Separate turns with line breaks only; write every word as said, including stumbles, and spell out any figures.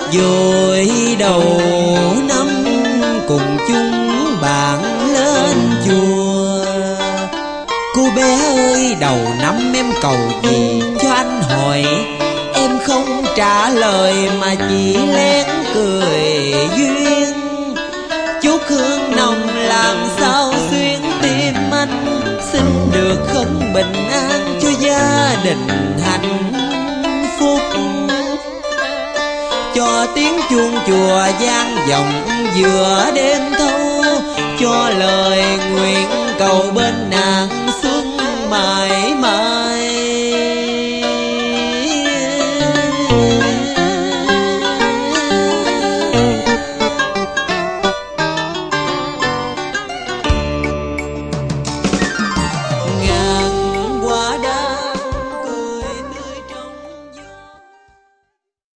Vui đầu năm cùng chung bạn lên chùa. Cô bé ơi, đầu năm em cầu gì cho anh hỏi? Em không trả lời mà chỉ lén cười duyên. Chút hương nồng làm sao xuyên tim anh, xin được khấn bình an cho gia đình hạnh phúc. Cho tiếng chuông chùa vang vọng giữa đêm thâu, cho lời nguyện cầu bên nàng xuân mãi mãi.